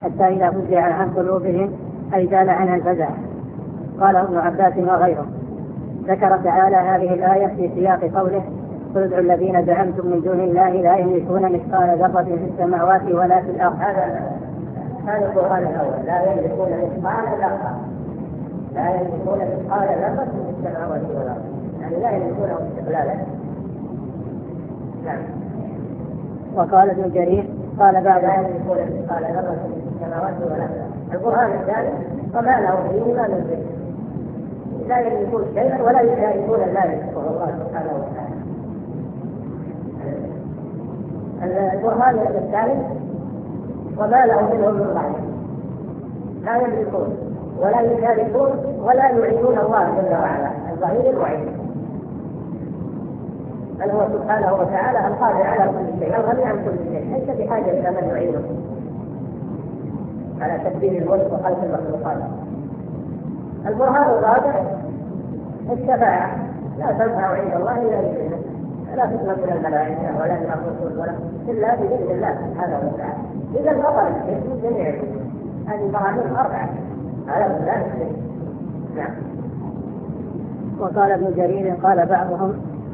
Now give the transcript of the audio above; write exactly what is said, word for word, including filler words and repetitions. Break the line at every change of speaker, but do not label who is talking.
حتى إذا فزع عن قلوبهم أي زال عنها الفزع. قال ابن عباس وغيره. ذكر تعالى هذه الآية في سياق قوله قل ادعوا الذين زعمتم من دون الله لا يملكون مثقال ذرة في السماوات ولا في الأرض.
هذا هذا القرآن الأول لا يملكون مثقال ذرة لا يملكون مثقال ذرة في السماوات والأرض، يعني لا يملكونه استقلالا. نعم.
وقال ابن جرير قال بعد
لا يملكون مثقال ذرة في السماوات والأرض. القرآن الثاني وما له فيهما من ذكر، لا يملكون شيئا ولا يشاركون ذلك الله سبحانه وتعالى. القرآن الثالث وما له منهم من ظهير، لا يملكون ولا يشاركون ولا يعينون الله جل وعلا، الظهير المعين، بل هو سبحانه وتعالى القادر على كل شيء الغني عن كل شيء، ليس بحاجة إلى من يعينه على تدبير الملك وخلق المخلوقات. البرهان الرابع الشفاعة لا تنفع عند الله إلا بإذنه، لا تطلب من الملائكة ولا من الرسل ولا إلا بإذن الله سبحانه وتعالى. إذا البطل الشرك من جميع هذه البراهين أربعة على الله الشرك. نعم.
وقال ابن جرير قال بعضهم